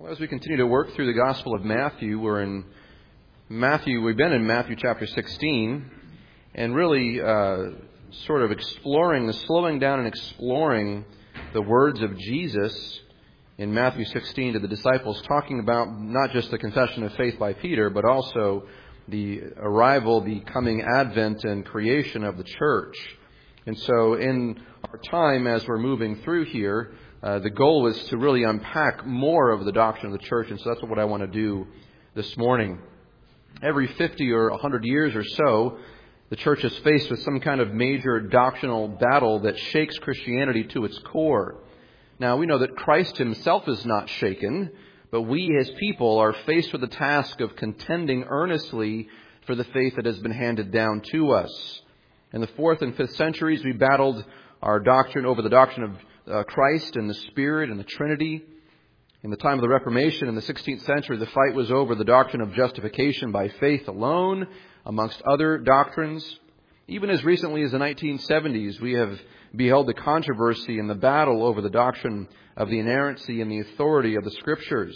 Well, as we continue to work through the Gospel of Matthew, we've been in Matthew chapter 16, and really sort of slowing down and exploring the words of Jesus in Matthew 16 to the disciples, talking about not just the confession of faith by Peter, but also the arrival, the coming advent and creation of the church. And so in our time as we're moving through here, the goal is to really unpack more of the doctrine of the church, and so that's what I want to do this morning. Every 50 or 100 years or so, the church is faced with some kind of major doctrinal battle that shakes Christianity to its core. Now, we know that Christ himself is not shaken, but we as people are faced with the task of contending earnestly for the faith that has been handed down to us. In the 4th and 5th centuries, we battled our doctrine over the doctrine of Christ and the Spirit and the Trinity. In the time of the Reformation in the 16th century, the fight was over the doctrine of justification by faith alone, amongst other doctrines. Even as recently as the 1970s, we have beheld the controversy and the battle over the doctrine of the inerrancy and the authority of the Scriptures.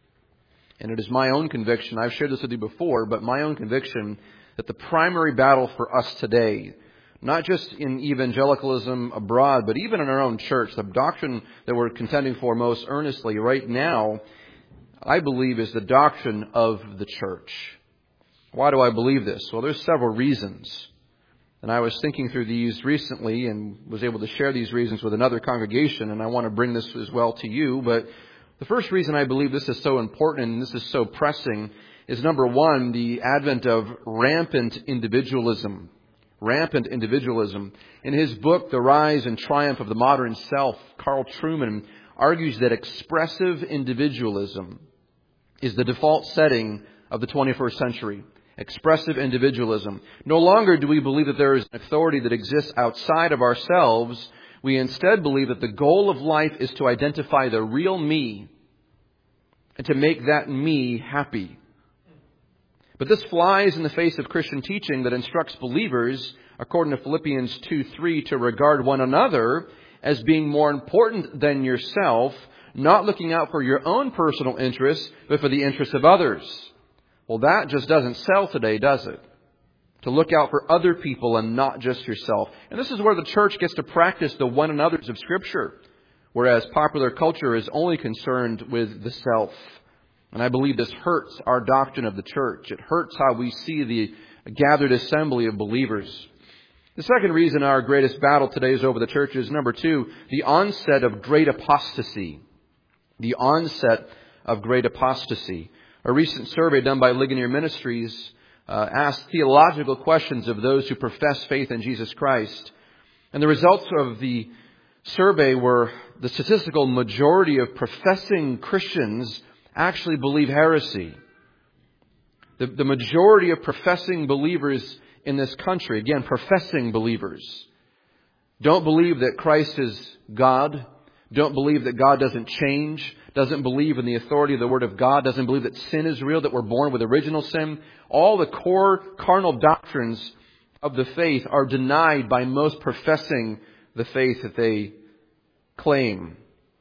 And it is my own conviction, I've shared this with you before, but my own conviction that the primary battle for us today, not just in evangelicalism abroad, but even in our own church, the doctrine that we're contending for most earnestly right now, I believe, is the doctrine of the church. Why do I believe this? Well, there's several reasons. And I was thinking through these recently and was able to share these reasons with another congregation, and I want to bring this as well to you. But the first reason I believe this is so important and this is so pressing is, number one, the advent of rampant individualism. Rampant individualism. In his book, The Rise and Triumph of the Modern Self, Carl Trueman argues that expressive individualism is the default setting of the 21st century. Expressive individualism. No longer do we believe that there is an authority that exists outside of ourselves. We instead believe that the goal of life is to identify the real me and to make that me happy. But this flies in the face of Christian teaching that instructs believers, according to Philippians 2:3, to regard one another as being more important than yourself, not looking out for your own personal interests, but for the interests of others. Well, that just doesn't sell today, does it? To look out for other people and not just yourself. And this is where the church gets to practice the one another's of Scripture, whereas popular culture is only concerned with the self. And I believe this hurts our doctrine of the church. It hurts how we see the gathered assembly of believers. The second reason our greatest battle today is over the church is, number two, the onset of great apostasy. The onset of great apostasy. A recent survey done by Ligonier Ministries asked theological questions of those who profess faith in Jesus Christ. And the results of the survey were the statistical majority of professing Christians actually believe heresy. The majority of professing believers in this country, again, professing believers, don't believe that Christ is God, don't believe that God doesn't change, doesn't believe in the authority of the Word of God, doesn't believe that sin is real, that we're born with original sin. All the core carnal doctrines of the faith are denied by most professing the faith that they claim.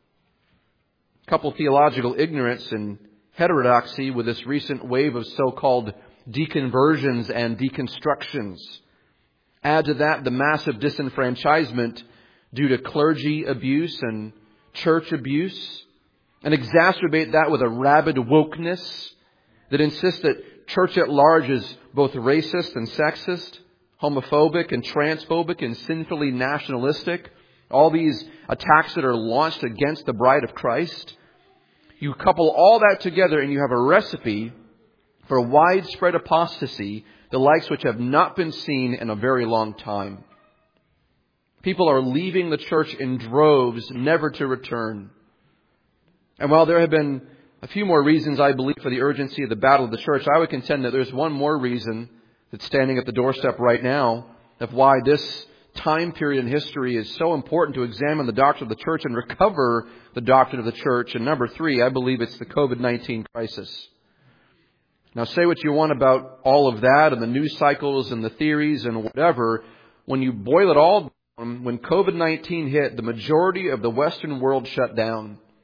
Couple theological ignorance and heterodoxy with this recent wave of so-called deconversions and deconstructions. Add to that the massive disenfranchisement due to clergy abuse and church abuse, and exacerbate that with a rabid wokeness that insists that church at large is both racist and sexist, homophobic and transphobic and sinfully nationalistic. All these attacks that are launched against the bride of Christ. You couple all that together and you have a recipe for widespread apostasy, the likes which have not been seen in a very long time. People are leaving the church in droves, never to return. And while there have been a few more reasons, I believe, for the urgency of the battle of the church, I would contend that there's one more reason that's standing at the doorstep right now of why this time period in history is so important to examine the doctrine of the church and recover the doctrine of the church. And number three, I believe it's the COVID-19 crisis. Now, say what you want about all of that and the news cycles and the theories and whatever. When you boil it all down, when COVID-19 hit, the majority of the Western world shut down.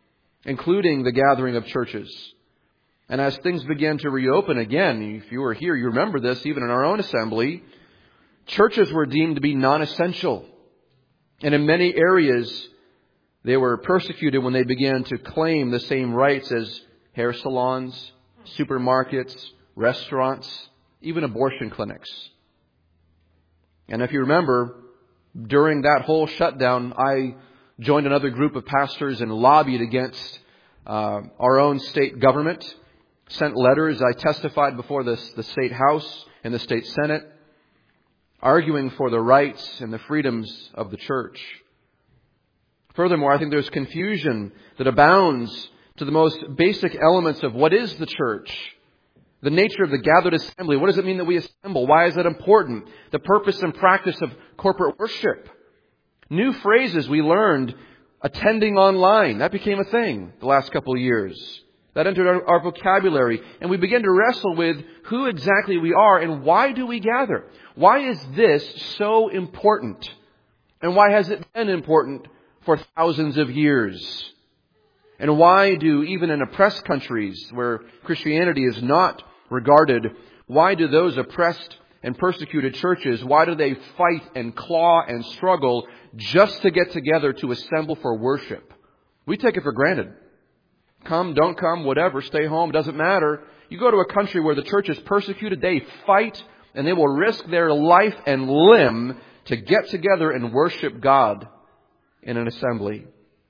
including the gathering of churches. And as things began to reopen again, if you were here, you remember this, even in our own assembly, churches were deemed to be non-essential. And in many areas, they were persecuted when they began to claim the same rights as hair salons, supermarkets, restaurants, even abortion clinics. And if you remember, during that whole shutdown, I joined another group of pastors and lobbied against our own state government, sent letters. I testified before the state house and the state senate, arguing for the rights and the freedoms of the church. Furthermore, I think there's confusion that abounds to the most basic elements of what is the church. The nature of the gathered assembly. What does it mean that we assemble? Why is that important? The purpose and practice of corporate worship. New phrases we learned attending online. That became a thing the last couple of years. That entered our vocabulary. And we began to wrestle with who exactly we are and why do we gather? Why is this so important? And why has it been important for thousands of years? And why do, even in oppressed countries where Christianity is not regarded, why do those oppressed and persecuted churches, why do they fight and claw and struggle just to get together to assemble for worship? We take it for granted. Come, don't come, whatever, stay home, doesn't matter. You go to a country where the church is persecuted, they fight and they will risk their life and limb to get together and worship God in an assembly.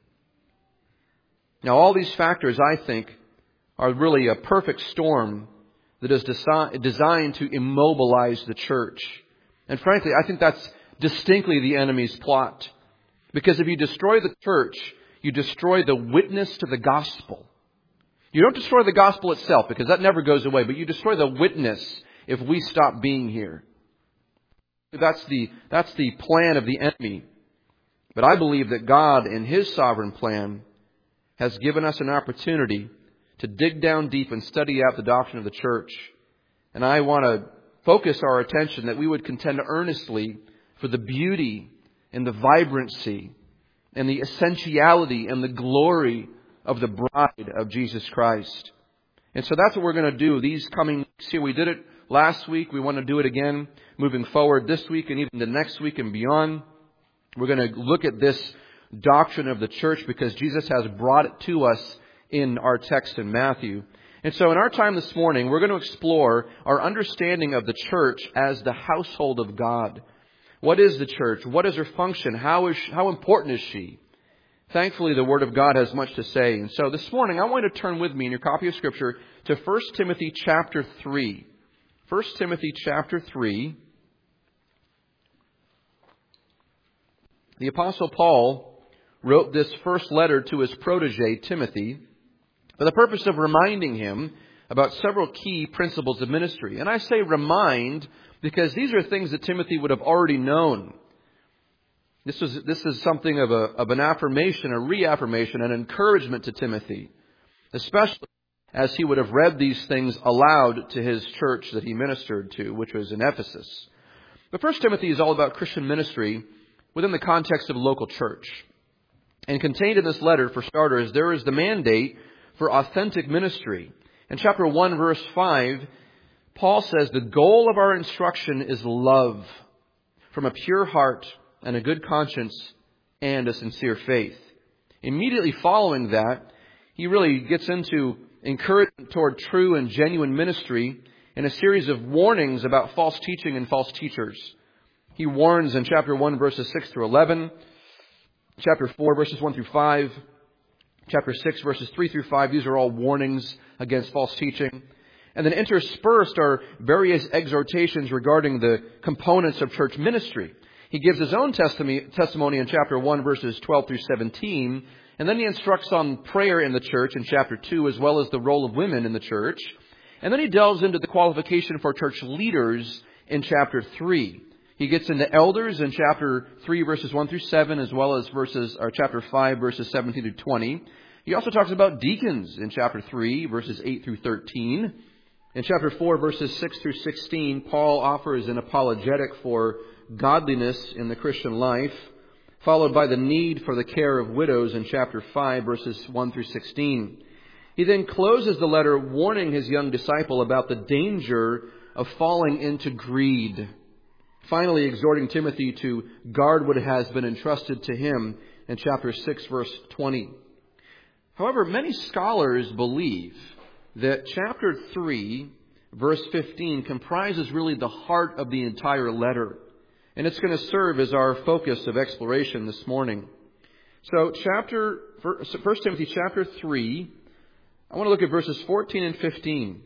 Now, all these factors, I think, are really a perfect storm that is designed to immobilize the church. And frankly, I think that's distinctly the enemy's plot. Because if you destroy the church, you destroy the witness to the gospel. You don't destroy the gospel itself, because that never goes away, but you destroy the witness if we stop being here. That's the plan of the enemy. But I believe that God, in His sovereign plan, has given us an opportunity to dig down deep and study out the doctrine of the church. And I want to focus our attention that we would contend earnestly for the beauty and the vibrancy and the essentiality and the glory of the bride of Jesus Christ. And so that's what we're going to do these coming weeks here. We did it last week. We want to do it again moving forward this week and even the next week and beyond. We're going to look at this doctrine of the church because Jesus has brought it to us in our text in Matthew. And so in our time this morning, we're going to explore our understanding of the church as the household of God. What is the church? What is her function? How important is she? Thankfully, the Word of God has much to say. And so this morning, I want you to turn with me in your copy of Scripture to 1 Timothy chapter 3. 1 Timothy chapter 3. The Apostle Paul wrote this first letter to his protege, Timothy, for the purpose of reminding him about several key principles of ministry. And I say remind because these are things that Timothy would have already known. This is something of an affirmation, a reaffirmation, an encouragement to Timothy, especially as he would have read these things aloud to his church that he ministered to, which was in Ephesus. But 1 Timothy is all about Christian ministry within the context of a local church. And contained in this letter, for starters, there is the mandate for authentic ministry. In chapter 1, verse 5, Paul says, the goal of our instruction is love from a pure heart and a good conscience and a sincere faith. Immediately following that, he really gets into encouragement toward true and genuine ministry in a series of warnings about false teaching and false teachers. He warns in chapter 1, verses 6 through 11, chapter 4, verses 1 through 5, chapter 6, verses 3 through 5. These are all warnings against false teaching. And then interspersed are various exhortations regarding the components of church ministry. He gives his own testimony in chapter 1, verses 12 through 17. And then he instructs on prayer in the church in chapter 2, as well as the role of women in the church. And then he delves into the qualification for church leaders in chapter 3. He gets into elders in chapter 3, verses 1 through 7, as well as chapter 5, verses 17 through 20. He also talks about deacons in chapter 3, verses 8 through 13. In chapter 4, verses 6 through 16, Paul offers an apologetic for godliness in the Christian life. followed by the need for the care of widows in chapter 5, verses 1 through 16. He then closes the letter warning his young disciple about the danger of falling into greed. Finally, exhorting Timothy to guard what has been entrusted to him in chapter 6, verse 20. However, many scholars believe that chapter 3, verse 15, comprises really the heart of the entire letter. And it's going to serve as our focus of exploration this morning. So 1 Timothy chapter 3, I want to look at verses 14 and 15.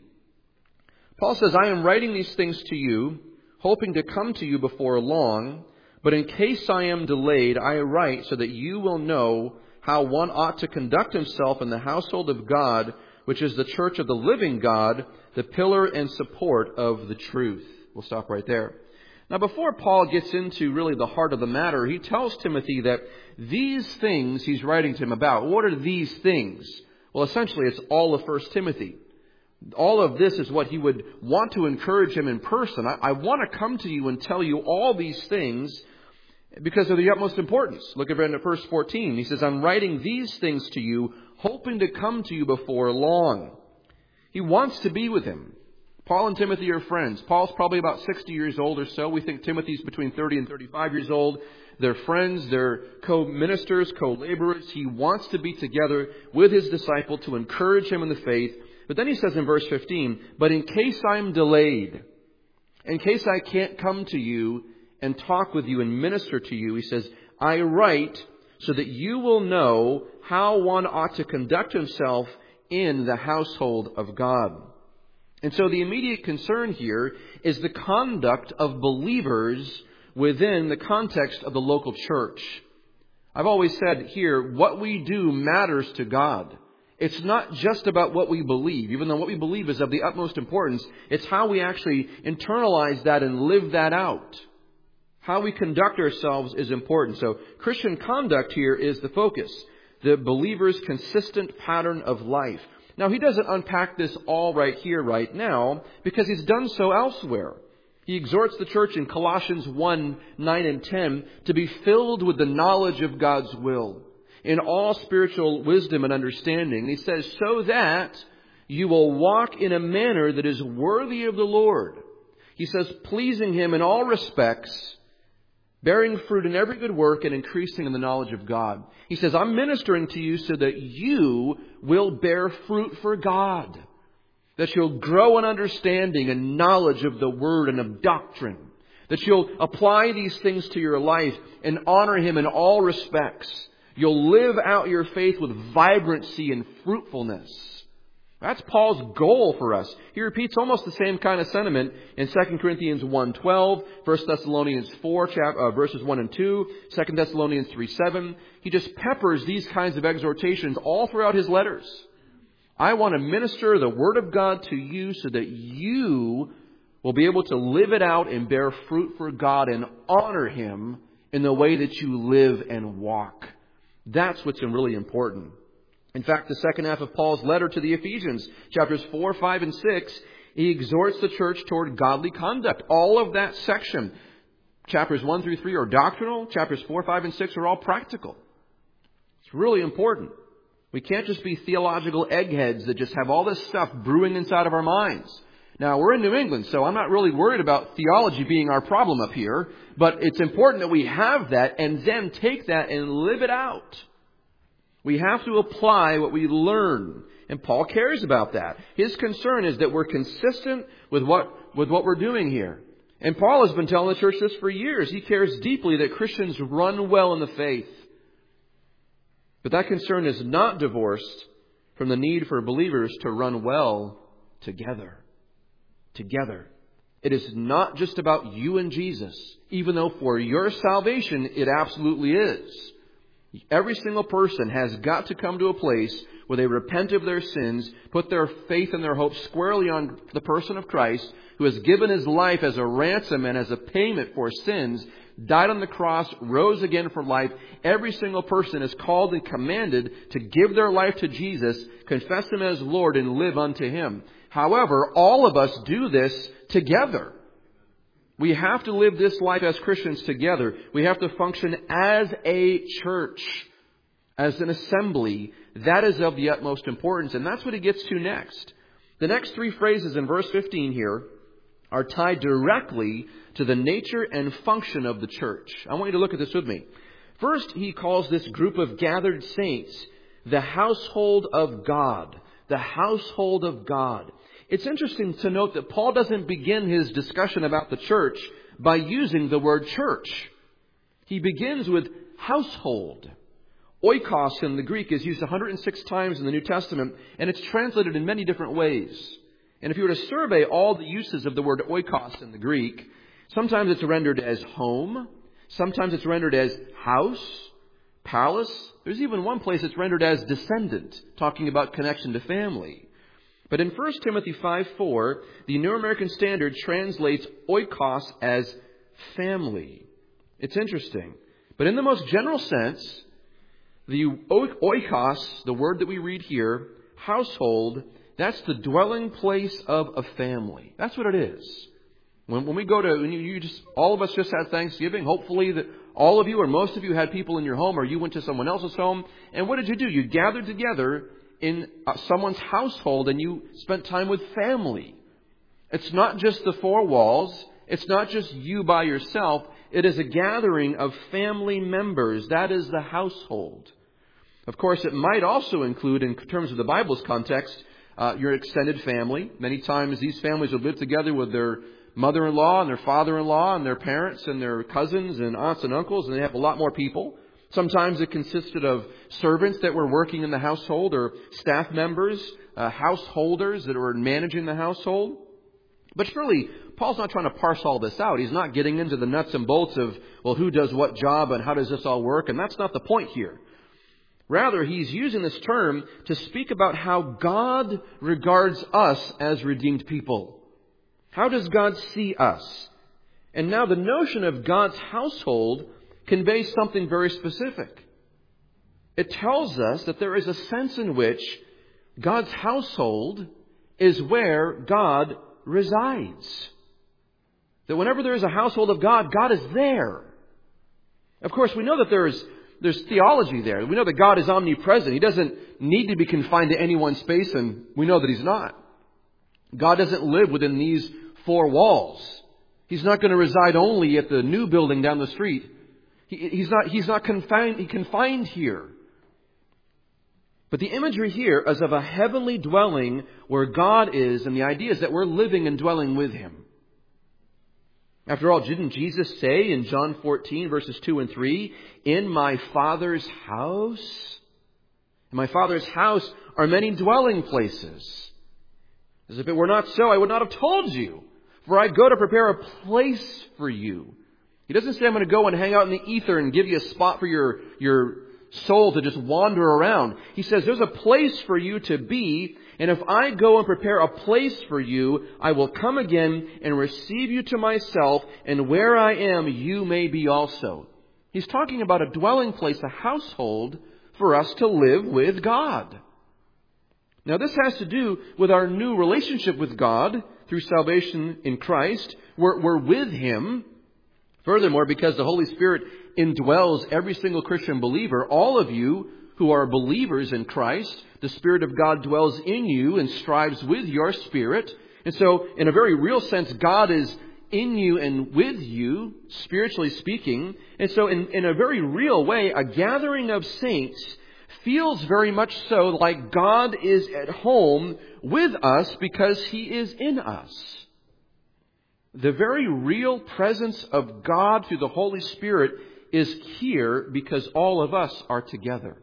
Paul says, I am writing these things to you, hoping to come to you before long, but in case I am delayed, I write so that you will know how one ought to conduct himself in the household of God, which is the church of the living God, the pillar and support of the truth. We'll stop right there. Now, before Paul gets into really the heart of the matter, he tells Timothy that these things he's writing to him about. What are these things? Well, essentially, it's all of 1 Timothy. All of this is what he would want to encourage him in person. I want to come to you and tell you all these things because of the utmost importance. Look at verse 14. He says, I'm writing these things to you, hoping to come to you before long. He wants to be with him. Paul and Timothy are friends. Paul's probably about 60 years old or so. We think Timothy's between 30 and 35 years old. They're friends. They're co-ministers, co-laborers. He wants to be together with his disciple to encourage him in the faith. But then he says in verse 15, but in case I'm delayed, in case I can't come to you and talk with you and minister to you, he says, I write so that you will know how one ought to conduct himself in the household of God. And so the immediate concern here is the conduct of believers within the context of the local church. I've always said here, what we do matters to God. It's not just about what we believe, even though what we believe is of the utmost importance. It's how we actually internalize that and live that out. How we conduct ourselves is important. So Christian conduct here is the focus. The believer's consistent pattern of life. Now, he doesn't unpack this all right here, right now, because he's done so elsewhere. He exhorts the church in Colossians 1, 9 and 10 to be filled with the knowledge of God's will, in all spiritual wisdom and understanding. And he says, so that you will walk in a manner that is worthy of the Lord. He says, pleasing Him in all respects, bearing fruit in every good work and increasing in the knowledge of God. He says, I'm ministering to you so that you will bear fruit for God. That you'll grow in understanding and knowledge of the Word and of doctrine. That you'll apply these things to your life and honor Him in all respects. You'll live out your faith with vibrancy and fruitfulness. That's Paul's goal for us. He repeats almost the same kind of sentiment in 2 Corinthians 1:12, 1 Thessalonians 4, verses 1 and 2, 2 Thessalonians 3:7. He just peppers these kinds of exhortations all throughout his letters. I want to minister the Word of God to you so that you will be able to live it out and bear fruit for God and honor Him in the way that you live and walk. That's what's really important. In fact, the second half of Paul's letter to the Ephesians, chapters 4, 5, and 6, he exhorts the church toward godly conduct. All of that section, chapters 1 through 3 are doctrinal. Chapters 4, 5, and 6 are all practical. It's really important. We can't just be theological eggheads that just have all this stuff brewing inside of our minds. Now, we're in New England, so I'm not really worried about theology being our problem up here. But it's important that we have that and then take that and live it out. We have to apply what we learn. And Paul cares about that. His concern is that we're consistent with what we're doing here. And Paul has been telling the church this for years. He cares deeply that Christians run well in the faith. But that concern is not divorced from the need for believers to run well together. Together. It is not just about you and Jesus, even though for your salvation it absolutely is. Every single person has got to come to a place where they repent of their sins, put their faith and their hope squarely on the person of Christ, who has given His life as a ransom and as a payment for sins, died on the cross, rose again for life. Every single person is called and commanded to give their life to Jesus, confess Him as Lord, and live unto Him. However, all of us do this together. We have to live this life as Christians together. We have to function as a church, as an assembly. That is of the utmost importance. And that's what he gets to next. The next three phrases in verse 15 here are tied directly to the nature and function of the church. I want you to look at this with me. First, he calls this group of gathered saints the household of God. The household of God. It's interesting to note that Paul doesn't begin his discussion about the church by using the word church. He begins with household. Oikos in the Greek is used 106 times in the New Testament, and it's translated in many different ways. And if you were to survey all the uses of the word oikos in the Greek, sometimes it's rendered as home, sometimes it's rendered as house, palace. There's even one place it's rendered as descendant, talking about connection to family. But in 1 Timothy 5:4, the New American Standard translates oikos as family. It's interesting. But in the most general sense, the oikos, the word that we read here, household, that's the dwelling place of a family. That's what it is. When we go to, all of us just had Thanksgiving. Hopefully that all of you or most of you had people in your home, or you went to someone else's home. And what did you do? You gathered together in someone's household and you spent time with family. It's not just the four walls. It's not just you by yourself. It is a gathering of family members. That is the household. Of course, it might also include, in terms of the Bible's context, your extended family. Many times these families would live together with their mother-in-law and their father-in-law and their parents and their cousins and aunts and uncles, and they have a lot more people. Sometimes it consisted of servants that were working in the household, or staff members, householders that were managing the household. But surely, Paul's not trying to parse all this out. He's not getting into the nuts and bolts of, well, who does what job and how does this all work? And that's not the point here. Rather, he's using this term to speak about how God regards us as redeemed people. How does God see us? And now the notion of God's household conveys something very specific. It tells us that there is a sense in which God's household is where God resides. That whenever there is a household of God, God is there. Of course, we know that there's theology there. We know that God is omnipresent. He doesn't need to be confined to any one space, and we know that He's not. God doesn't live within these four walls. He's not going to reside only at the new building down the street. He's not confined here. But the imagery here is of a heavenly dwelling where God is, and the idea is that we're living and dwelling with Him. After all, didn't Jesus say in John 14, verses 2 and 3, "In my Father's house, in my Father's house are many dwelling places. As if it were not so, I would not have told you, for I go to prepare a place for you." He doesn't say, "I'm going to go and hang out in the ether and give you a spot for your soul to just wander around." He says, "There's a place for you to be, and if I go and prepare a place for you, I will come again and receive you to myself, and where I am, you may be also." He's talking about a dwelling place, a household for us to live with God. Now, this has to do with our new relationship with God through salvation in Christ. We're with Him. Furthermore, because the Holy Spirit indwells every single Christian believer, all of you who are believers in Christ, the Spirit of God dwells in you and strives with your spirit. And so, in a very real sense, God is in you and with you, spiritually speaking. And so, in a very real way, a gathering of saints feels very much so like God is at home with us because He is in us. The very real presence of God through the Holy Spirit is here because all of us are together.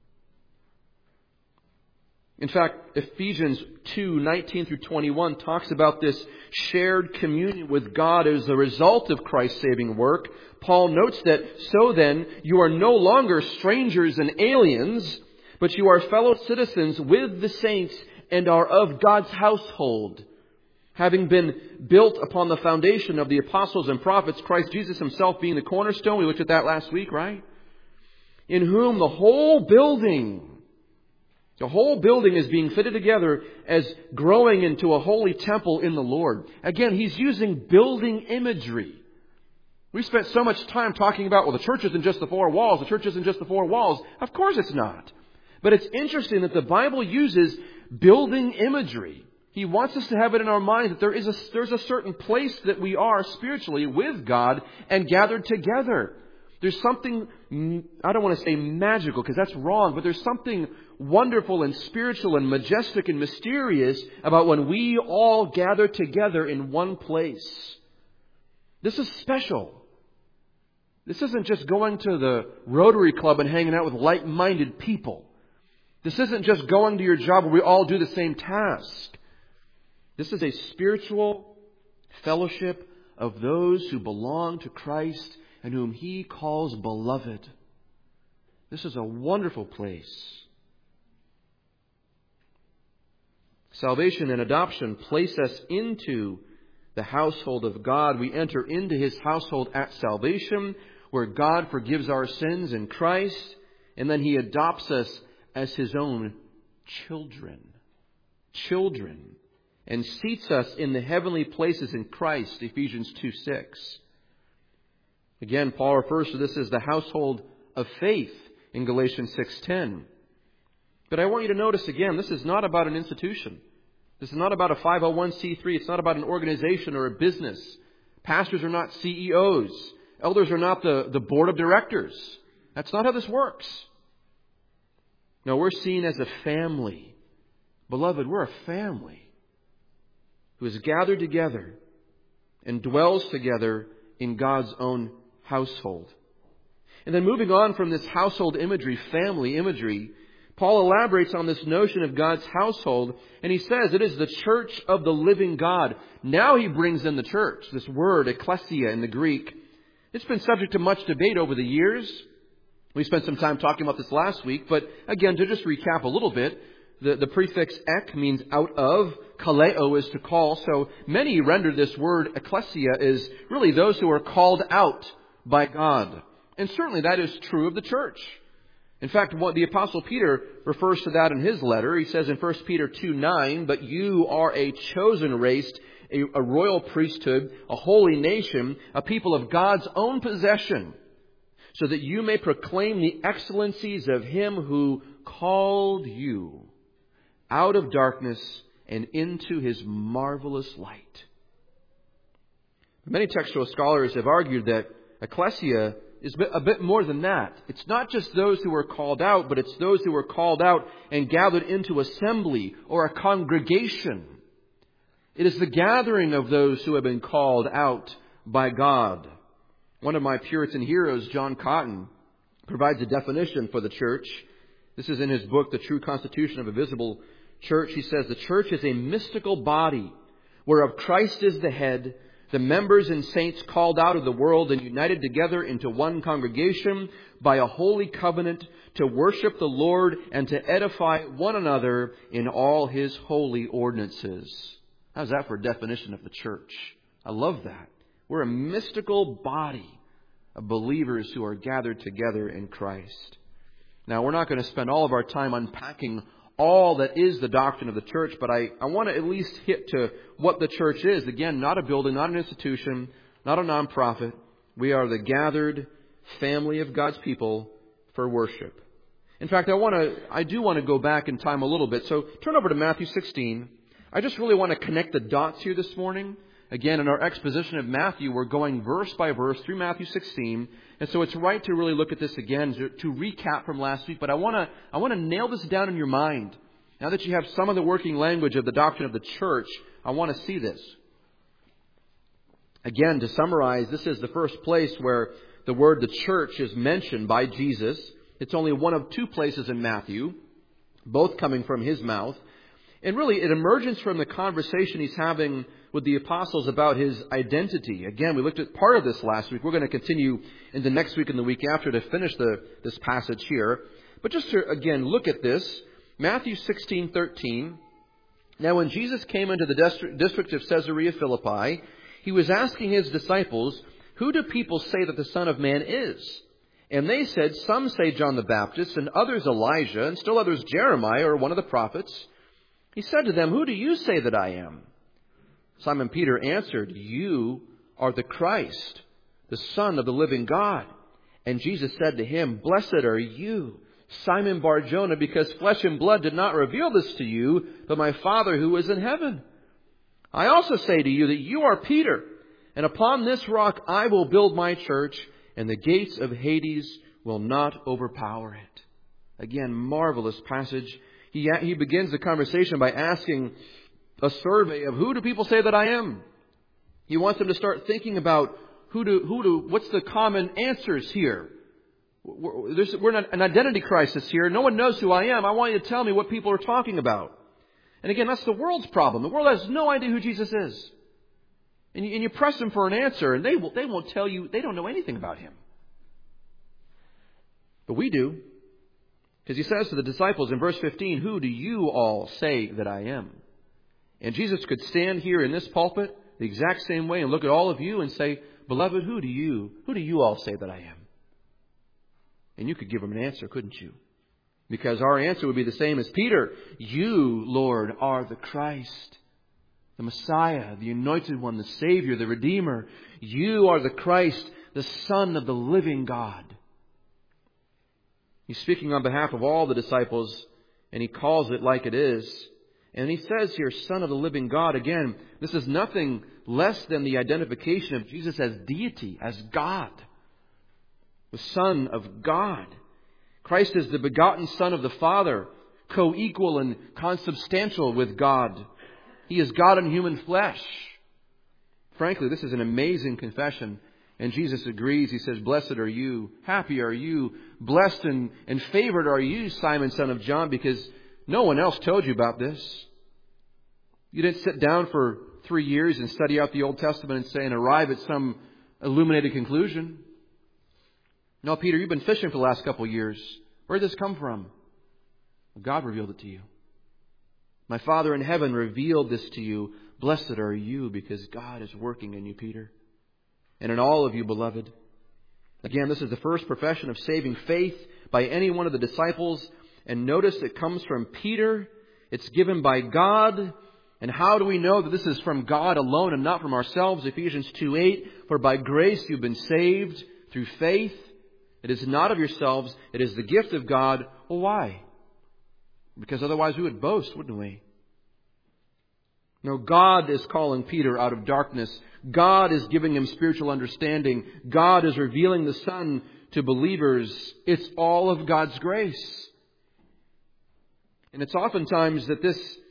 In fact, Ephesians 2:19 through 21 talks about this shared communion with God as a result of Christ's saving work. Paul notes that, "So then, you are no longer strangers and aliens, but you are fellow citizens with the saints and are of God's household, having been built upon the foundation of the apostles and prophets, Christ Jesus Himself being the cornerstone." We looked at that last week, right? "In whom the whole building The whole building is being fitted together as growing into a holy temple in the Lord. Again, he's using building imagery. We spent so much time talking about, well, the church isn't just the four walls. The church isn't just the four walls. Of course it's not. But it's interesting that the Bible uses building imagery. He wants us to have it in our mind that there's a certain place that we are spiritually with God and gathered together. There's something, I don't want to say magical because that's wrong, but there's something wonderful and spiritual and majestic and mysterious about when we all gather together in one place. This is special. This isn't just going to the Rotary Club and hanging out with like-minded people. This isn't just going to your job where we all do the same task. This is a spiritual fellowship of those who belong to Christ and whom He calls beloved. This is a wonderful place. Salvation and adoption place us into the household of God. We enter into His household at salvation, where God forgives our sins in Christ, and then He adopts us as His own children. Children. And seats us in the heavenly places in Christ, Ephesians 2:6. Again, Paul refers to this as the household of faith in Galatians 6:10. But I want you to notice again, this is not about an institution. This is not about a 501c3. It's not about an organization or a business. Pastors are not CEOs. Elders are not the board of directors. That's not how this works. No, we're seen as a family. Beloved, we're a family who is gathered together and dwells together in God's own household. And then moving on from this household imagery, family imagery, Paul elaborates on this notion of God's household, and he says it is the church of the living God. Now he brings in the church, this word, ekklesia in the Greek. It's been subject to much debate over the years. We spent some time talking about this last week, but again, to just recap a little bit, the prefix ek means out of, kaleo is to call, so many render this word ekklesia as really those who are called out by God. And certainly that is true of the church. In fact, what the Apostle Peter refers to that in his letter. He says in 1 Peter 2:9, "But you are a chosen race, a royal priesthood, a holy nation, a people of God's own possession, so that you may proclaim the excellencies of Him who called you out of darkness and into His marvelous light." Many textual scholars have argued that ekklesia is a bit more than that. It's not just those who are called out, but it's those who are called out and gathered into assembly or a congregation. It is the gathering of those who have been called out by God. One of my Puritan heroes, John Cotton, provides a definition for the church. This is in his book, The True Constitution of a Visible Church. He says, "The church is a mystical body whereof Christ is the head, the members and saints called out of the world and united together into one congregation by a holy covenant to worship the Lord and to edify one another in all His holy ordinances." How's that for a definition of the church? I love that. We're a mystical body of believers who are gathered together in Christ. Now, we're not going to spend all of our time unpacking all that is the doctrine of the church, but I want to at least hit to what the church is. Again, not a building, not an institution, not a nonprofit. We are the gathered family of God's people for worship. In fact, I do want to go back in time a little bit. So turn over to Matthew 16. I just really want to connect the dots here this morning. Again, in our exposition of Matthew, we're going verse by verse through Matthew 16. And so it's right to really look at this again, to recap from last week. But I want to nail this down in your mind. Now that you have some of the working language of the doctrine of the church, I want to see this. Again, to summarize, this is the first place where the word the church is mentioned by Jesus. It's only one of two places in Matthew, both coming from His mouth. And really, it emerges from the conversation He's having with the apostles about His identity. Again, we looked at part of this last week. We're going to continue into next week and the week after to finish this passage here. But just to, again, look at this. Matthew 16:13. "Now when Jesus came into the district of Caesarea Philippi, He was asking His disciples, 'Who do people say that the Son of Man is?' And they said, some say John the Baptist, and others Elijah, and still others Jeremiah or one of the prophets. He said to them, who do you say that I am? Simon Peter answered, you are the Christ, the Son of the living God. And Jesus said to him, blessed are you, Simon Bar-Jonah, because flesh and blood did not reveal this to you, but my Father who is in heaven. I also say to you that you are Peter, and upon this rock I will build my church, and the gates of Hades will not overpower it. Again, marvelous passage. He begins the conversation by asking a survey of who do people say that I am? He wants them to start thinking about what's the common answers here? We're in an identity crisis here. No one knows who I am. I want you to tell me what people are talking about. And again, that's the world's problem. The world has no idea who Jesus is. And you press them for an answer, and they won't tell you. They don't know anything about Him. But we do. Because He says to the disciples in verse 15, who do you all say that I am? And Jesus could stand here in this pulpit the exact same way and look at all of you and say, beloved, who do you all say that I am? And you could give Him an answer, couldn't you? Because our answer would be the same as Peter. You, Lord, are the Christ, the Messiah, the Anointed One, the Savior, the Redeemer. You are the Christ, the Son of the living God. He's speaking on behalf of all the disciples, and He calls it like it is. And He says here, Son of the living God. Again, this is nothing less than the identification of Jesus as deity, as God, the Son of God. Christ is the begotten Son of the Father, co-equal and consubstantial with God. He is God in human flesh. Frankly, this is an amazing confession. And Jesus agrees. He says, blessed are you, happy are you, blessed and favored are you, Simon, son of John, because no one else told you about this. You didn't sit down for 3 years and study out the Old Testament and arrive at some illuminated conclusion. No, Peter, you've been fishing for the last couple of years. Where did this come from? Well, God revealed it to you. My Father in heaven revealed this to you. Blessed are you because God is working in you, Peter. And in all of you, beloved. Again, this is the first profession of saving faith by any one of the disciples. And notice it comes from Peter. It's given by God. And how do we know that this is from God alone and not from ourselves? Ephesians 2:8, for by grace you've been saved through faith. It is not of yourselves. It is the gift of God. Well, why? Because otherwise we would boast, wouldn't we? No, God is calling Peter out of darkness. God is giving him spiritual understanding. God is revealing the Son to believers. It's all of God's grace. And it's oftentimes that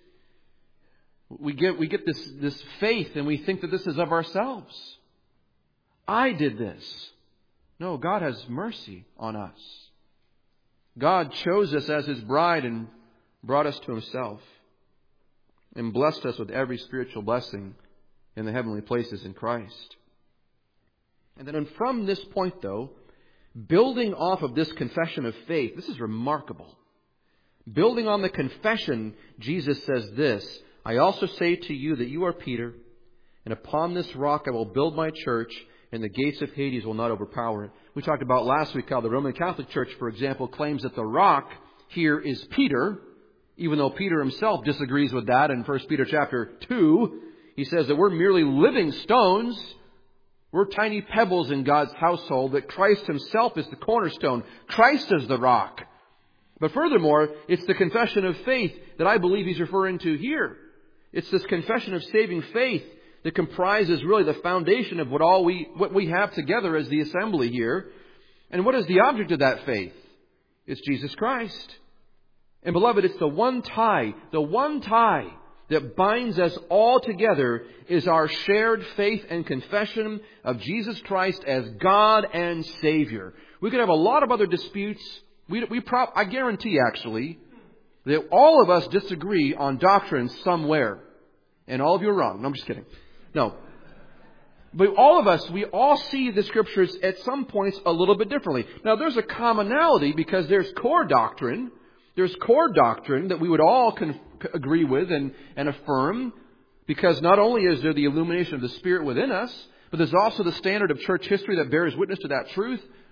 we get this faith and we think that this is of ourselves. I did this. No, God has mercy on us. God chose us as His bride and brought us to Himself and blessed us with every spiritual blessing in the heavenly places in Christ. And then from this point, though, building off of this confession of faith, this is remarkable. Building on the confession, Jesus says this, I also say to you that you are Peter, and upon this rock I will build my church, and the gates of Hades will not overpower it. We talked about last week how the Roman Catholic Church, for example, claims that the rock here is Peter, even though Peter himself disagrees with that in 1 Peter chapter 2. He says that we're merely living stones. We're tiny pebbles in God's household, that Christ Himself is the cornerstone. Christ is the rock. But furthermore, it's the confession of faith that I believe he's referring to here. It's this confession of saving faith that comprises really the foundation of what we have together as the assembly here. And what is the object of that faith? It's Jesus Christ. And beloved, it's the one tie that binds us all together is our shared faith and confession of Jesus Christ as God and Savior. We could have a lot of other disputes. I guarantee actually that all of us disagree on doctrine somewhere. And all of you are wrong. No, I'm just kidding. No. But all of us, we all see the Scriptures at some points a little bit differently. Now, there's a commonality because there's core doctrine. There's core doctrine that we would all agree with and affirm. Because not only is there the illumination of the Spirit within us, but there's also the standard of church history that bears witness to that truth.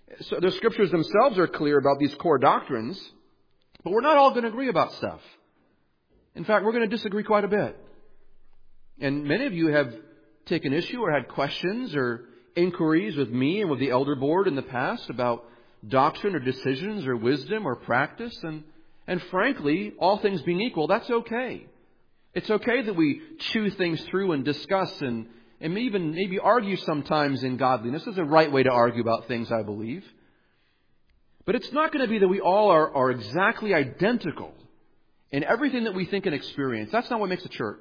So the Scriptures themselves are clear about these core doctrines, but we're not all going to agree about stuff. In fact, we're going to disagree quite a bit. And many of you have taken issue or had questions or inquiries with me and with the elder board in the past about doctrine or decisions or wisdom or practice. And frankly, all things being equal, that's okay. It's okay that we chew things through and discuss and even maybe argue sometimes in godliness. There's a right way to argue about things, I believe. But it's not going to be that we all are exactly identical in everything that we think and experience. That's not what makes a church.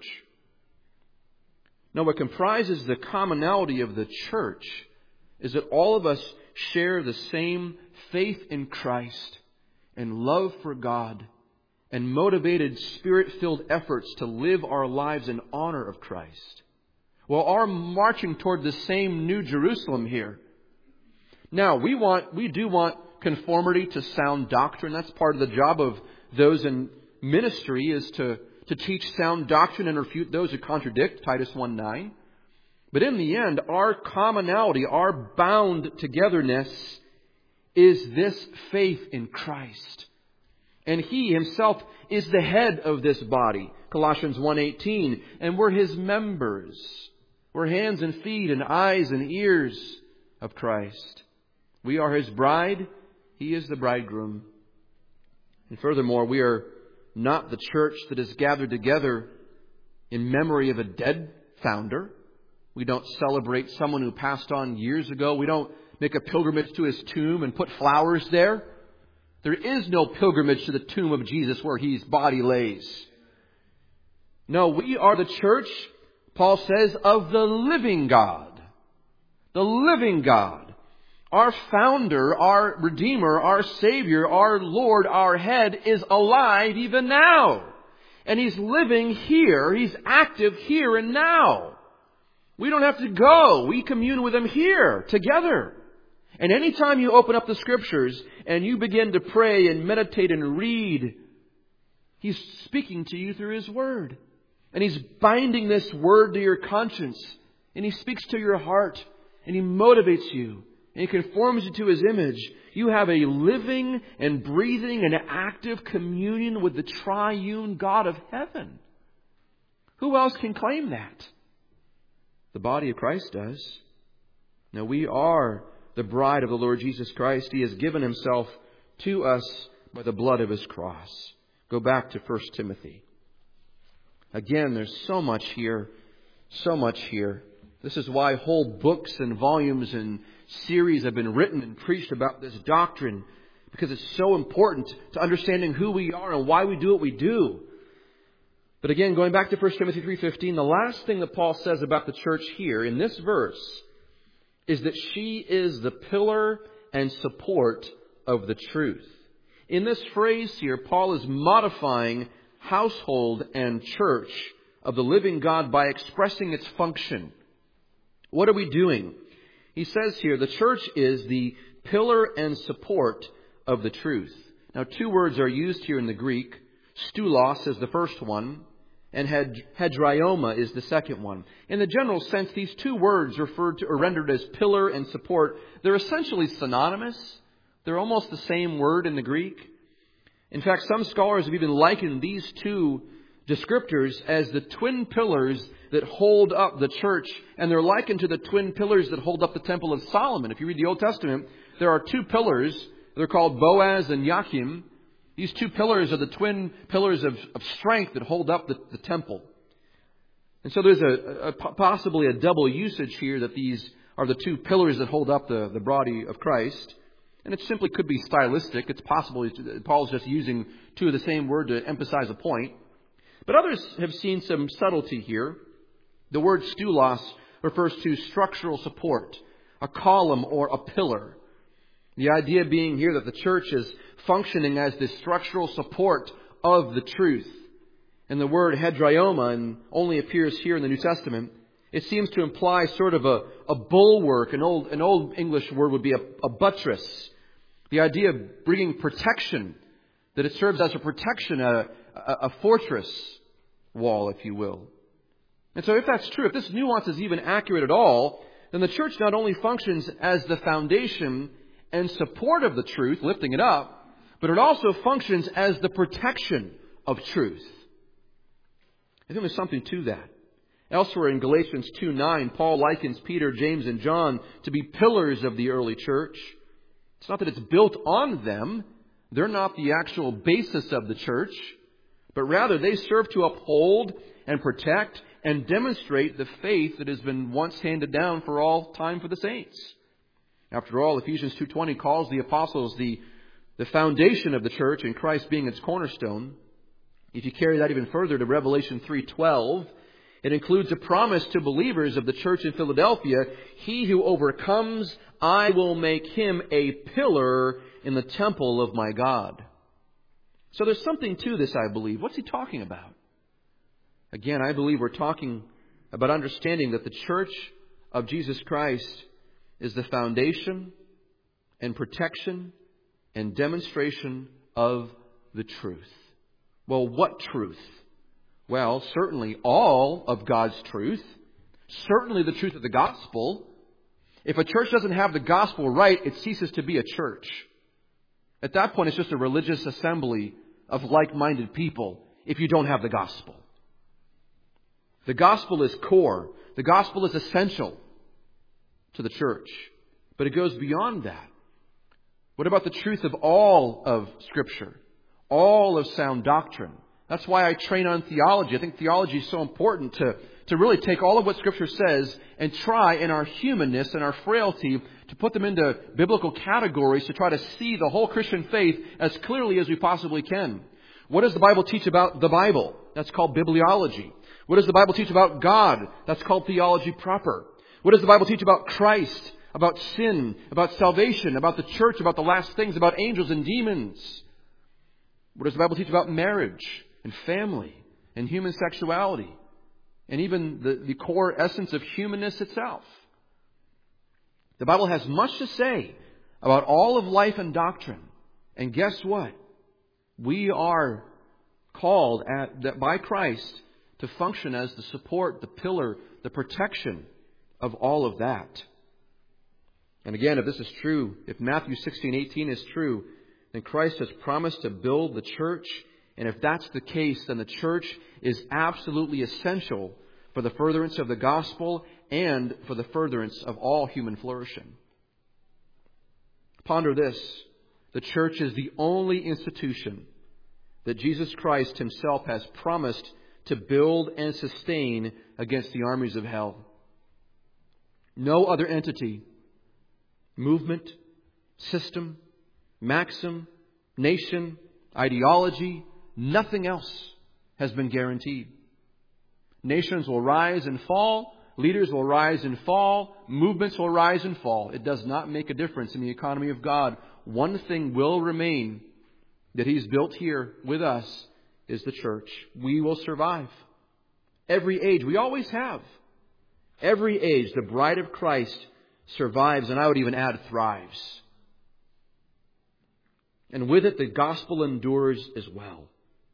No, what comprises the commonality of the church is that all of us share the same faith in Christ and love for God and motivated, Spirit-filled efforts to live our lives in honor of Christ. Well, are marching toward the same New Jerusalem here. Now, we do want conformity to sound doctrine. That's part of the job of those in ministry, is to teach sound doctrine and refute those who contradict, Titus 1:9. But in the end, our commonality, our bound togetherness is this faith in Christ. And He Himself is the head of this body, Colossians 1:18. And we're His members. We're hands and feet and eyes and ears of Christ. We are His bride. He is the bridegroom. And furthermore, we are not the church that is gathered together in memory of a dead founder. We don't celebrate someone who passed on years ago. We don't make a pilgrimage to His tomb and put flowers there. There is no pilgrimage to the tomb of Jesus where His body lays. No, we are the church, Paul says, of the living God. The living God. Our founder, our Redeemer, our Savior, our Lord, our head is alive even now. And He's living here. He's active here and now. We don't have to go. We commune with Him here together. And anytime you open up the Scriptures and you begin to pray and meditate and read, He's speaking to you through His Word. And He's binding this Word to your conscience. And He speaks to your heart. And He motivates you. And He conforms you to His image. You have a living and breathing and active communion with the triune God of heaven. Who else can claim that? The body of Christ does. Now, we are the bride of the Lord Jesus Christ. He has given Himself to us by the blood of His cross. Go back to 1 Timothy. Again, there's so much here. So much here. This is why whole books and volumes and series have been written and preached about this doctrine, because it's so important to understanding who we are and why we do what we do. But again, going back to 1 Timothy 3:15, the last thing that Paul says about the church here in this verse is that she is the pillar and support of the truth. In this phrase here, Paul is modifying household and church of the living God by expressing its function. What are we doing? He says here, the church is the pillar and support of the truth. Now, two words are used here in the Greek. Stulos is the first one, and hedrioma is the second one. In the general sense, these two words referred to or rendered as pillar and support, they're essentially synonymous. They're almost the same word in the Greek. In fact, some scholars have even likened these two descriptors as the twin pillars that hold up the church, and they're likened to the twin pillars that hold up the Temple of Solomon. If you read the Old Testament, there are two pillars. They're called Boaz and Yakim. These two pillars are the twin pillars of strength that hold up the temple. And so there's possibly a double usage here, that these are the two pillars that hold up the body of Christ. And it simply could be stylistic. It's possible Paul's just using two of the same word to emphasize a point. But others have seen some subtlety here. The word stulos refers to structural support, a column or a pillar. The idea being here that the church is functioning as the structural support of the truth. And the word hedrioma only appears here in the New Testament. It seems to imply sort of a bulwark. An old English word would be a buttress. The idea of bringing protection, that it serves as a protection, a fortress wall, if you will. And so if that's true, if this nuance is even accurate at all, then the church not only functions as the foundation and support of the truth, lifting it up, but it also functions as the protection of truth. I think there's something to that. Elsewhere in Galatians 2:9, Paul likens Peter, James, and John to be pillars of the early church. It's not that it's built on them. They're not the actual basis of the church, but rather they serve to uphold and protect and demonstrate the faith that has been once handed down for all time for the saints. After all, Ephesians 2:20 calls the apostles the foundation of the church and Christ being its cornerstone. If you carry that even further to Revelation 3:12, it includes a promise to believers of the church in Philadelphia, "He who overcomes, I will make him a pillar in the temple of my God." So there's something to this, I believe. What's he talking about? Again, I believe we're talking about understanding that the church of Jesus Christ is the foundation and protection and demonstration of the truth. Well, what truth? Well, certainly all of God's truth. Certainly the truth of the gospel. If a church doesn't have the gospel right, it ceases to be a church. At that point, it's just a religious assembly of like-minded people if you don't have the gospel. The gospel is core. The gospel is essential to the church. But it goes beyond that. What about the truth of all of Scripture? All of sound doctrine? That's why I train on theology. I think theology is so important to really take all of what Scripture says and try in our humanness and our frailty to put them into biblical categories to try to see the whole Christian faith as clearly as we possibly can. What does the Bible teach about the Bible? That's called bibliology. What does the Bible teach about God? That's called theology proper. What does the Bible teach about Christ, about sin, about salvation, about the church, about the last things, about angels and demons? What does the Bible teach about marriage and family and human sexuality and even the core essence of humanness itself? The Bible has much to say about all of life and doctrine. And guess what? We are called by Christ to function as the support, the pillar, the protection of all of that. And again, if this is true, if Matthew 16:18 is true, then Christ has promised to build the church. And if that's the case, then the church is absolutely essential for the furtherance of the gospel and for the furtherance of all human flourishing. Ponder this. The church is the only institution that Jesus Christ Himself has promised to build and sustain against the armies of hell. No other entity, movement, system, maxim, nation, ideology, nothing else has been guaranteed. Nations will rise and fall. Leaders will rise and fall. Movements will rise and fall. It does not make a difference in the economy of God. One thing will remain that He's built here with us is the church. We will survive. Every age, we always have. Every age, the bride of Christ survives, and I would even add thrives. And with it, the gospel endures as well.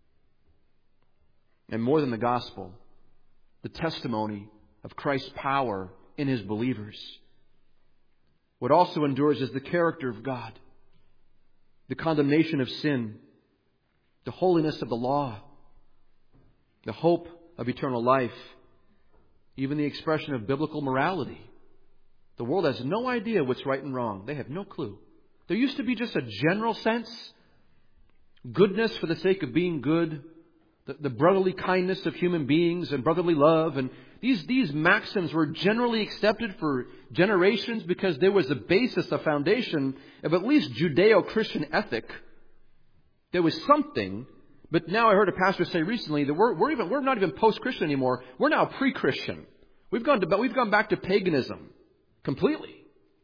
And more than the gospel, the testimony of Christ's power in His believers. What also endures is the character of God, the condemnation of sin, the holiness of the law, the hope of eternal life, even the expression of biblical morality. The world has no idea what's right and wrong. They have no clue. There used to be just a general sense, goodness for the sake of being good, the brotherly kindness of human beings and brotherly love. And these maxims were generally accepted for generations because there was a basis, a foundation of at least Judeo-Christian ethic. There was something, but now I heard a pastor say recently that we're not even post-Christian anymore. We're now pre-Christian. We've gone back to paganism completely.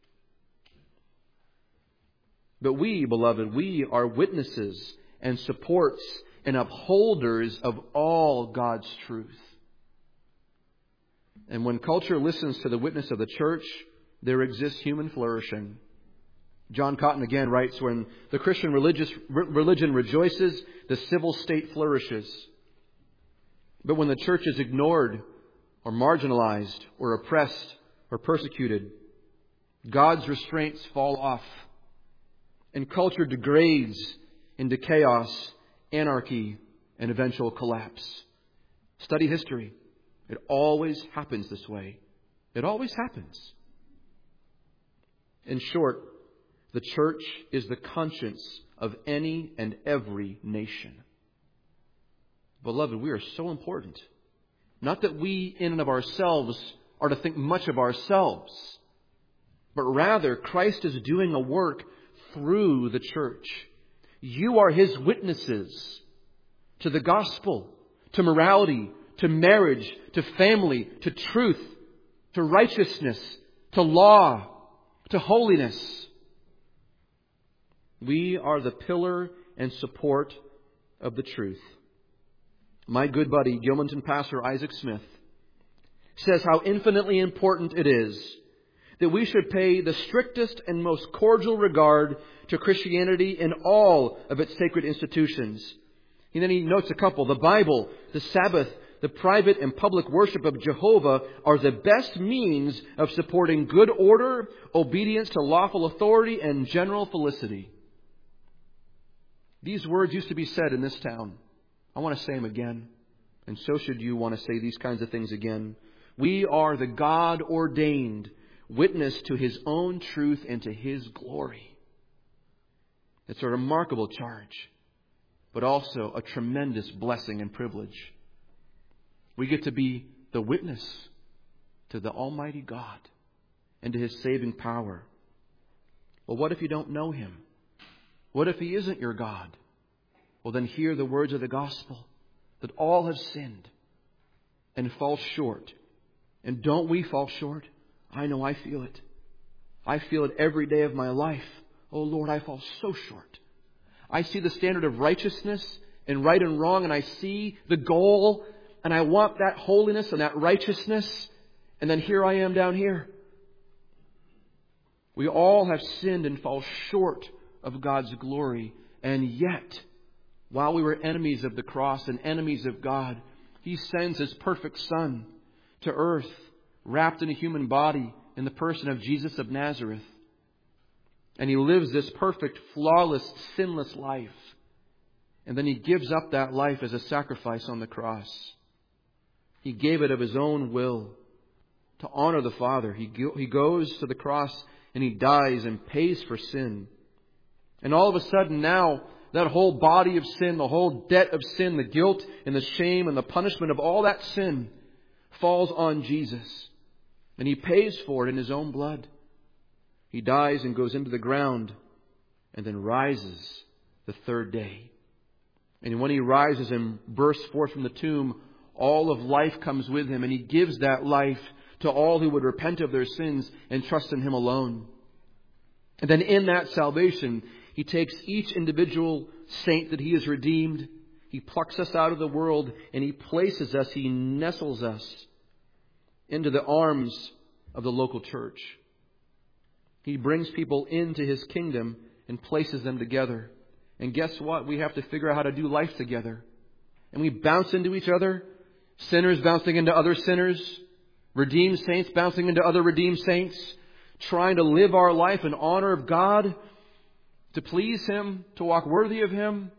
But we, beloved, we are witnesses and supports and upholders of all God's truth. And when culture listens to the witness of the church, there exists human flourishing. John Cotton again writes, when the Christian religion rejoices, the civil state flourishes. But when the church is ignored or marginalized or oppressed or persecuted, God's restraints fall off And culture degrades into chaos, anarchy, and eventual collapse. Study history. It always happens this way. It always happens. In short, the church is the conscience of any and every nation. Beloved, we are so important. Not that we in and of ourselves are to think much of ourselves, but rather Christ is doing a work through the church. You are His witnesses to the gospel, to morality, to marriage, to family, to truth, to righteousness, to law, to holiness. We are the pillar and support of the truth. My good buddy, Gilmanton pastor Isaac Smith, says how infinitely important it is that we should pay the strictest and most cordial regard to Christianity in all of its sacred institutions. And then he notes a couple. The Bible, the Sabbath, the private and public worship of Jehovah are the best means of supporting good order, obedience to lawful authority, and general felicity. These words used to be said in this town. I want to say them again. And so should you want to say these kinds of things again. We are the God-ordained witness to His own truth and to His glory. It's a remarkable charge, but also a tremendous blessing and privilege. We get to be the witness to the Almighty God and to His saving power. Well, what if you don't know Him? What if He isn't your God? Well, then hear the words of the gospel, that all have sinned and fall short. And don't we fall short? I know I feel it. I feel it every day of my life. Oh Lord, I fall so short. I see the standard of righteousness and right and wrong, and I see the goal, and I want that holiness and that righteousness, and then here I am down here. We all have sinned and fall short of God's glory, and yet, while we were enemies of the cross and enemies of God, He sends His perfect Son to earth, wrapped in a human body in the person of Jesus of Nazareth. And He lives this perfect, flawless, sinless life. And then He gives up that life as a sacrifice on the cross. He gave it of His own will to honor the Father. He goes to the cross and He dies and pays for sin. And all of a sudden now, that whole body of sin, the whole debt of sin, the guilt and the shame and the punishment of all that sin falls on Jesus. And He pays for it in His own blood. He dies and goes into the ground and then rises the third day. And when He rises and bursts forth from the tomb, all of life comes with Him, and He gives that life to all who would repent of their sins and trust in Him alone. And then in that salvation, He takes each individual saint that He has redeemed, He plucks us out of the world, and He places us, He nestles us into the arms of the local church. He brings people into His kingdom and places them together. And guess what? We have to figure out how to do life together. And we bounce into each other. Sinners bouncing into other sinners. Redeemed saints bouncing into other redeemed saints. Trying to live our life in honor of God. To please Him. To walk worthy of Him.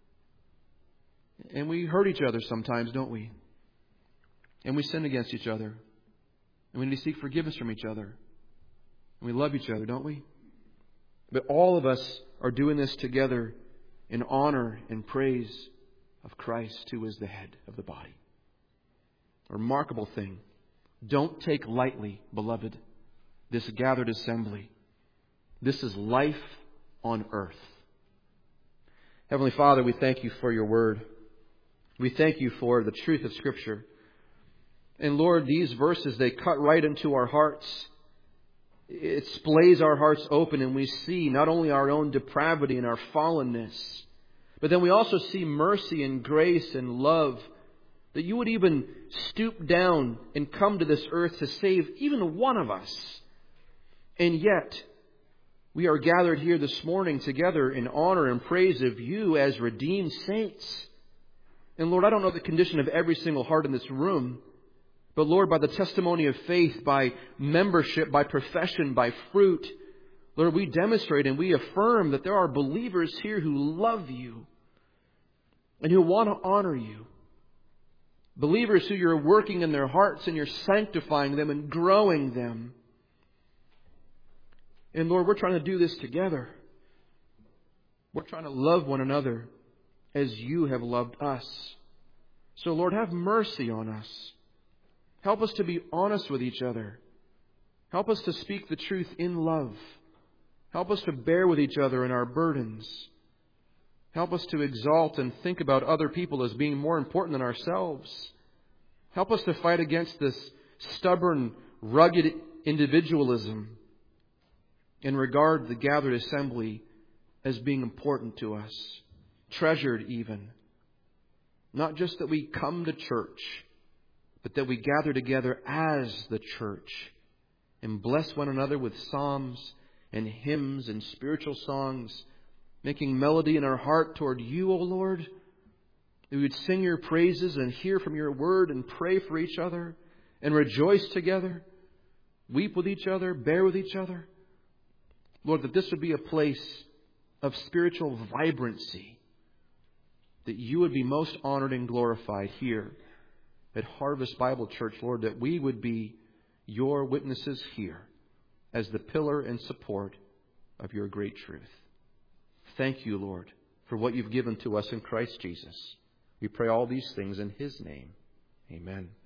And we hurt each other sometimes, don't we? And we sin against each other. And we need to seek forgiveness from each other. And we love each other, don't we? But all of us are doing this together in honor and praise of Christ, who is the head of the body. A remarkable thing. Don't take lightly, beloved, this gathered assembly. This is life on earth. Heavenly Father, we thank You for Your word. We thank You for the truth of Scripture. And Lord, these verses, they cut right into our hearts. It splays our hearts open, and we see not only our own depravity and our fallenness, but then we also see mercy and grace and love, that You would even stoop down and come to this earth to save even one of us. And yet, we are gathered here this morning together in honor and praise of You as redeemed saints. And Lord, I don't know the condition of every single heart in this room, but Lord, by the testimony of faith, by membership, by profession, by fruit, Lord, we demonstrate and we affirm that there are believers here who love you and who want to honor you. Believers who you're working in their hearts and you're sanctifying them and growing them. And Lord, we're trying to do this together. We're trying to love one another as you have loved us. So Lord, have mercy on us. Help us to be honest with each other. Help us to speak the truth in love. Help us to bear with each other in our burdens. Help us to exalt and think about other people as being more important than ourselves. Help us to fight against this stubborn, rugged individualism and regard the gathered assembly as being important to us, treasured even. Not just that we come to church, but that we gather together as the church and bless one another with psalms and hymns and spiritual songs, making melody in our heart toward you, O Lord. That we would sing your praises and hear from your word and pray for each other and rejoice together, weep with each other, bear with each other. Lord, that this would be a place of spiritual vibrancy, that you would be most honored and glorified here at Harvest Bible Church, Lord, that we would be your witnesses here as the pillar and support of your great truth. Thank you, Lord, for what you've given to us in Christ Jesus. We pray all these things in His name. Amen.